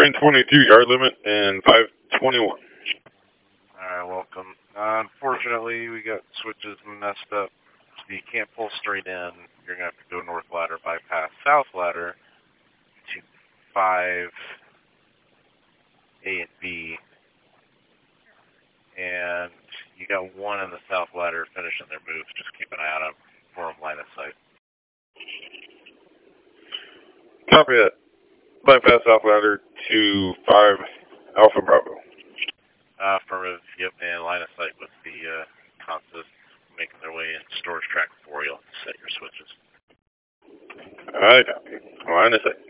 train 22 yard limit and 521. Alright, welcome. Unfortunately, we got switches messed up. So you can't pull straight in. You're going to have to go north ladder, bypass south ladder to 5 A and B. And you got one in the south ladder finishing their moves. Just keep an eye on them for them line of sight. Copy that. Bypass south ladder to 5 Alpha Bravo. Affirmative. Yep, and line of sight with the consist making their way into storage track 4. You'll set your switches. Alright, copy. Line of sight.